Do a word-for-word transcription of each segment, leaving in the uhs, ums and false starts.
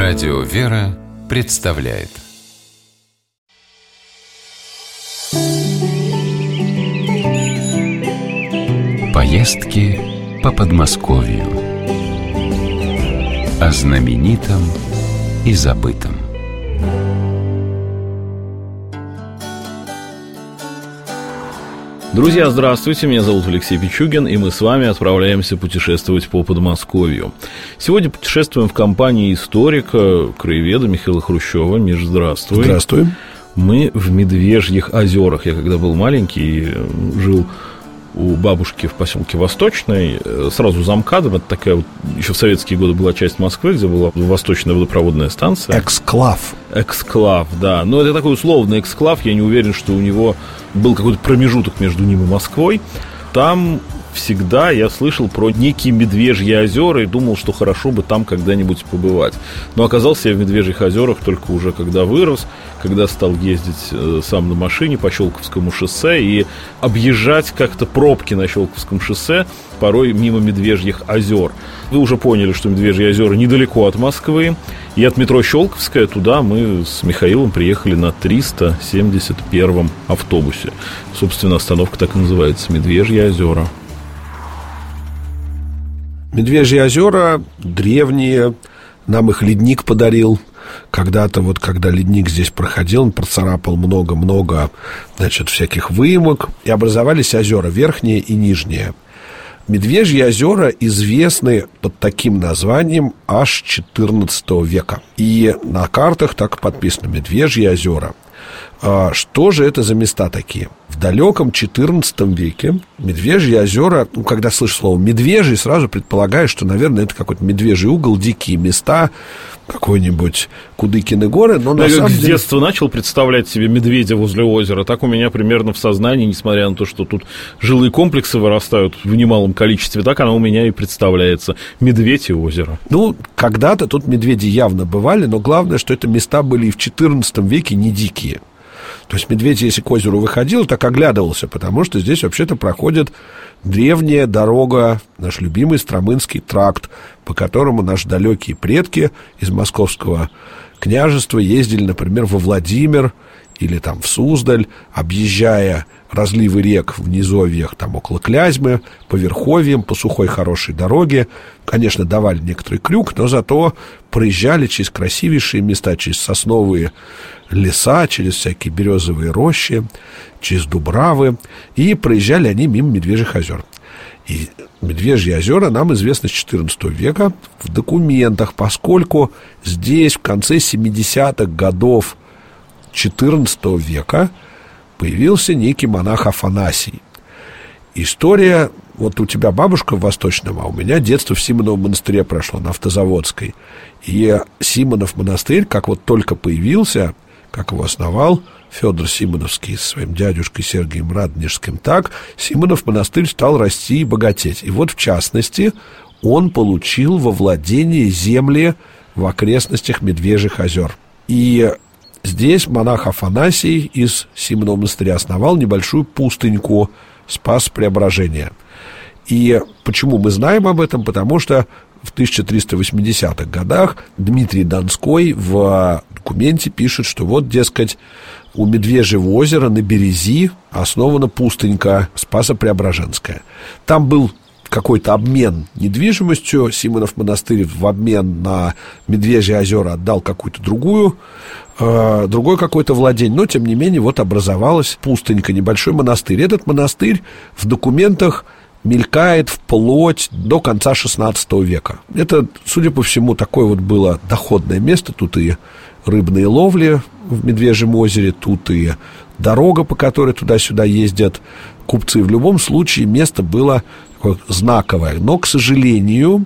Радио «Вера» представляет поездки по Подмосковью. О знаменитом и забытом. Друзья, здравствуйте, меня зовут Алексей Пичугин, и мы с вами отправляемся путешествовать по Подмосковью. Сегодня путешествуем в компании историка, краеведа Михаила Хрущева. Миш, здравствуй. Здравствуй. Мы в Медвежьих озерах. Я когда был маленький, жил у бабушки в поселке Восточный, сразу за МКАДом. Это такая вот, еще в советские годы была часть Москвы, где была восточная водопроводная станция. Эксклав. Эксклав, да. Но это такой условный эксклав. Я не уверен, что у него был какой-то промежуток между ним и Москвой. Там всегда я слышал про некие Медвежьи озера и думал, что хорошо бы там когда-нибудь побывать. Но оказался я в Медвежьих озерах только уже когда вырос, когда стал ездить э, сам на машине по Щелковскому шоссе и объезжать как-то пробки на Щелковском шоссе, порой мимо Медвежьих озер. Вы уже поняли, что Медвежьи озера недалеко от Москвы, и от метро Щелковская туда мы с Михаилом приехали на триста семьдесят первом автобусе. Собственно, остановка так и называется — Медвежьи озера. Медвежьи озера древние, нам их ледник подарил. Когда-то, вот когда ледник здесь проходил, он процарапал много-много, значит, всяких выемок, и образовались озера верхние и нижние. Медвежьи озера известны под таким названием аж четырнадцатого века. И на картах так подписано: Медвежьи озера. А что же это за места такие? В далеком четырнадцатом веке Медвежьи озера, ну, когда слышишь слово «медвежий», сразу предполагаешь, что, наверное, это какой-то медвежий угол, дикие места, какой-нибудь Кудыкины горы. Но на я самом как деле... с детства начал представлять себе медведя возле озера, так у меня примерно в сознании, несмотря на то, что тут жилые комплексы вырастают в немалом количестве, так оно у меня и представляется: медведь и озеро. Ну, когда-то тут медведи явно бывали, но главное, что это места были и в четырнадцатом веке не дикие. То есть медведь, если к озеру выходил, так оглядывался, потому что здесь вообще-то проходит древняя дорога, наш любимый Стромынский тракт, по которому наши далекие предки из Московского княжества ездили, например, во Владимир или там в Суздаль, объезжая разливы рек в низовьях, там около Клязьмы, по верховьям, по сухой хорошей дороге. Конечно, давали некоторый крюк, но зато проезжали через красивейшие места, через сосновые леса, через всякие березовые рощи, через дубравы, и проезжали они мимо Медвежьих озер. И Медвежьи озера нам известны с четырнадцатого века в документах, поскольку здесь в конце семидесятых годов четырнадцатого века появился некий монах Афанасий. История: вот у тебя бабушка в Восточном, а у меня детство в Симоновом монастыре прошло, на Автозаводской. И Симонов монастырь, как вот только появился, как его основал Федор Симоновский со своим дядюшкой Сергием Радонежским, так Симонов монастырь стал расти и богатеть. И вот, в частности, он получил во владение земли в окрестностях Медвежьих озер. И здесь монах Афанасий из Симонова монастыря основал небольшую пустыньку Спас-Преображения. И почему мы знаем об этом? Потому что в тысяча триста восьмидесятых годах Дмитрий Донской в документе пишет, что вот, дескать, у Медвежьего озера на Берези основана пустынька Спасо-Преображенская. Там был какой-то обмен недвижимостью. Симонов монастырь в обмен на Медвежьи озера отдал какую-то другую, э, другое какое-то владение. Но, тем не менее, вот образовалась пустынька, небольшой монастырь. Этот монастырь в документах мелькает вплоть до конца шестнадцатого века. Это, судя по всему, такое вот было доходное место. Тут и рыбные ловли в Медвежьем озере, тут и дорога, по которой туда-сюда ездят купцы. В любом случае место было такое знаковое. Но, к сожалению,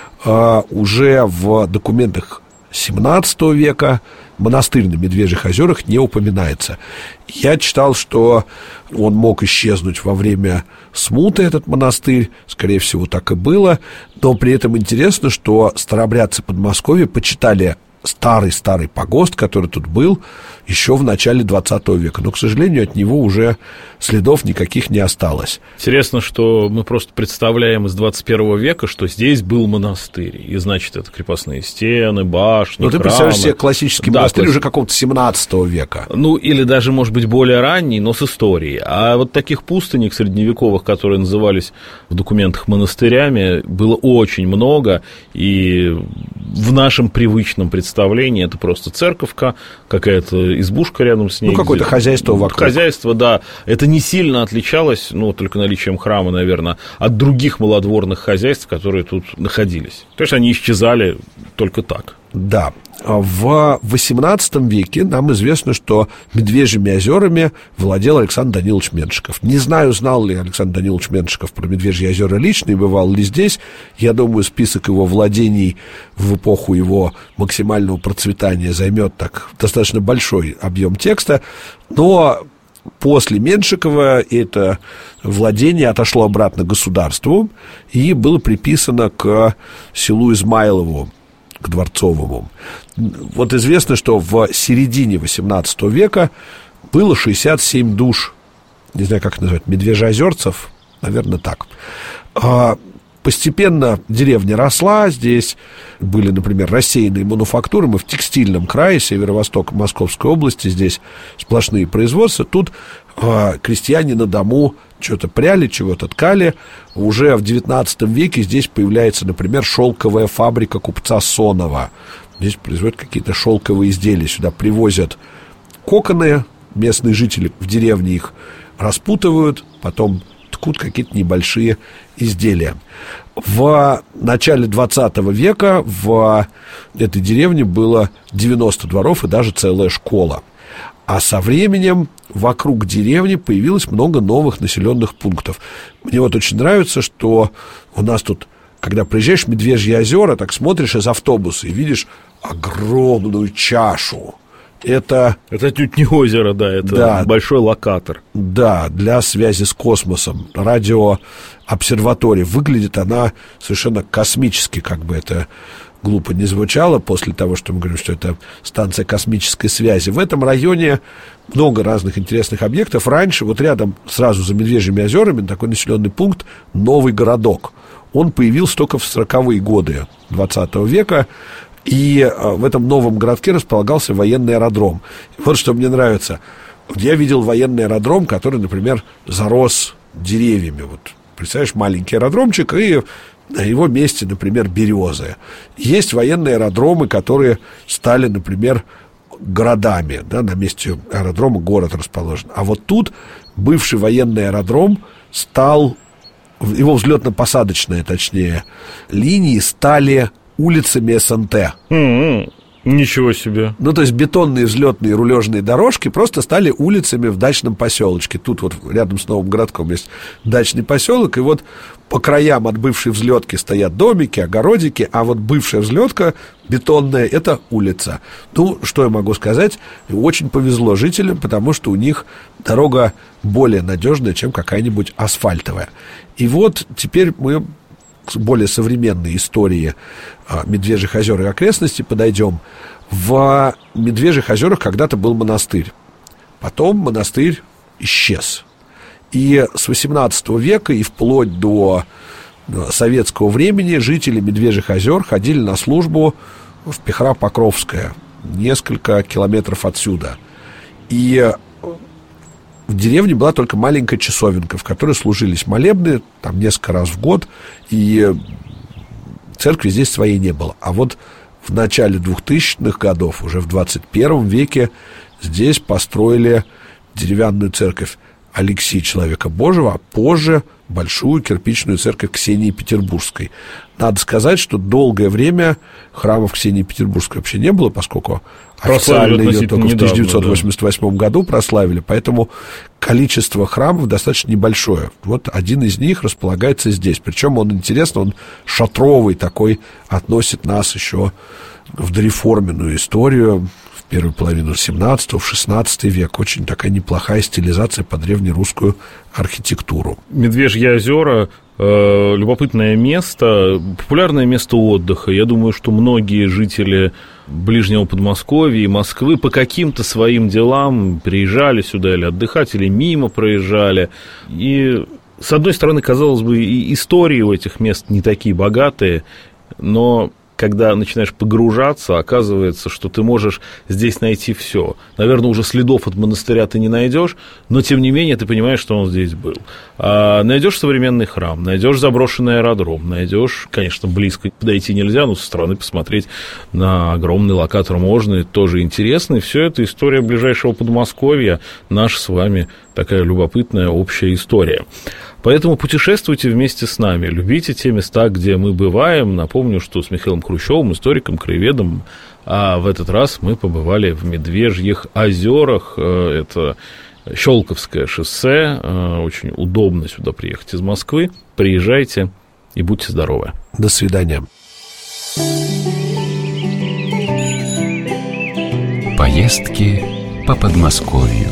уже в документах семнадцатого века монастырь на Медвежьих озерах не упоминается. Я читал, что он мог исчезнуть во время смуты, этот монастырь. Скорее всего, так и было. Но при этом интересно, что старообрядцы Подмосковья почитали старый-старый погост, который тут был еще в начале двадцатого века. Но, к сожалению, от него уже следов никаких не осталось. Интересно, что мы просто представляем из двадцать первого века, что здесь был монастырь. И, значит, это крепостные стены, башни, Но ты храмы. представляешь себе классический да, монастырь класс... уже какого-то семнадцатого века. Ну, или даже, может быть, более ранний, но с историей. А вот таких пустынек средневековых, которые назывались в документах монастырями, было очень много. И в нашем привычном представлении это просто церковка, какая-то избушка рядом с ней. Ну, какое-то хозяйство вокруг. Хозяйство, да. Это не сильно отличалось, ну, только наличием храма, наверное, от других малодворных хозяйств, которые тут находились. То есть они исчезали только так. Да. В восемнадцатом веке нам известно, что Медвежьими озерами владел Александр Данилович Меншиков. Не знаю, знал ли Александр Данилович Меншиков про Медвежьи озера лично и бывал ли здесь. Я думаю, список его владений в эпоху его максимального процветания займет так достаточно большой объем текста. Но после Меншикова это владение отошло обратно государству и было приписано к селу Измайлову, к Дворцовому. Вот известно, что в середине восемнадцатого века было шестьдесят семь душ, не знаю, как это назвать, медвежьеозерцев, наверное, так. Постепенно деревня росла, здесь были, например, рассеянные мануфактуры, мы в текстильном крае, северо-восток Московской области, здесь сплошные производства, тут э, крестьяне на дому что-то пряли, чего-то ткали. Уже в девятнадцатом веке здесь появляется, например, шелковая фабрика купца Сонова. Здесь производят какие-то шелковые изделия, сюда привозят коконы, местные жители в деревне их распутывают, потом ткут какие-то небольшие изделия. В начале двадцатого века в этой деревне было девяносто дворов и даже целая школа. А со временем вокруг деревни появилось много новых населенных пунктов. Мне вот очень нравится, что у нас тут, когда приезжаешь в Медвежьи озера, так смотришь из автобуса и видишь огромную чашу. Это... Это отнюдь не озеро, да, это да, большой локатор. Да, для связи с космосом. Радиообсерватория. Выглядит она совершенно космически, как бы это глупо не звучало, после того, что мы говорим, что это станция космической связи. В этом районе много разных интересных объектов. Раньше, вот рядом, сразу за Медвежьими озерами, такой населенный пункт Новый Городок. Он появился только в сороковые годы двадцатого века. И в этом новом городке располагался военный аэродром. Вот что мне нравится. Я видел военный аэродром, который, например, зарос деревьями. Вот, представляешь, маленький аэродромчик, и на его месте, например, березы. Есть военные аэродромы, которые стали, например, городами. Да, на месте аэродрома город расположен. А вот тут бывший военный аэродром стал... Его взлетно-посадочные, точнее, линии стали... улицами СНТ. Mm-hmm. Ничего себе. Ну, то есть бетонные взлетные рулежные дорожки просто стали улицами в дачном поселочке. Тут вот рядом с Новым городком есть дачный поселок, и вот по краям от бывшей взлетки стоят домики, огородики, а вот бывшая взлетка бетонная — это улица. Ну, что я могу сказать? Очень повезло жителям, потому что у них дорога более надежная, чем какая-нибудь асфальтовая. И вот теперь мы к более современной истории а, Медвежьих озер и окрестностей подойдем. В Медвежьих озерах когда-то был монастырь. Потом монастырь исчез. И с восемнадцатого века и вплоть до советского времени жители Медвежьих озер ходили на службу в Пехра-Покровское, несколько километров отсюда. И в деревне была только маленькая часовенка, в которой служились молебны, там несколько раз в год, и церкви здесь своей не было. А вот в начале двухтысячных годов, уже в двадцать первом веке, здесь построили деревянную церковь Алексея Человека Божьего, а позже большую кирпичную церковь Ксении Петербургской. Надо сказать, что долгое время храмов Ксении Петербургской вообще не было, поскольку официально ее только в тысяча девятьсот восемьдесят восьмом да. году прославили, поэтому количество храмов достаточно небольшое. Вот один из них располагается здесь. Причем он, интересно, он шатровый такой, относит нас еще в дореформенную историю, в первую половину семнадцатого, в шестнадцатый век. Очень такая неплохая стилизация под древнерусскую архитектуру. Медвежьи озера э, любопытное место, популярное место отдыха. Я думаю, что многие жители ближнего Подмосковья и Москвы по каким-то своим делам приезжали сюда или отдыхать, или мимо проезжали. И, с одной стороны, казалось бы, и истории у этих мест не такие богатые, но когда начинаешь погружаться, оказывается, что ты можешь здесь найти все. Наверное, уже следов от монастыря ты не найдешь, но, тем не менее, ты понимаешь, что он здесь был. А найдешь современный храм, найдешь заброшенный аэродром, найдешь, конечно, близко подойти нельзя, но со стороны посмотреть на огромный локатор можно, это тоже интересно. И все это история ближайшего Подмосковья, наша с вами такая любопытная общая история. Поэтому путешествуйте вместе с нами, любите те места, где мы бываем. Напомню, что с Михаилом Хрущевым, историком, краеведом, а в этот раз мы побывали в Медвежьих озерах. Это Щелковское шоссе, очень удобно сюда приехать из Москвы. Приезжайте и будьте здоровы. До свидания. Поездки по Подмосковью.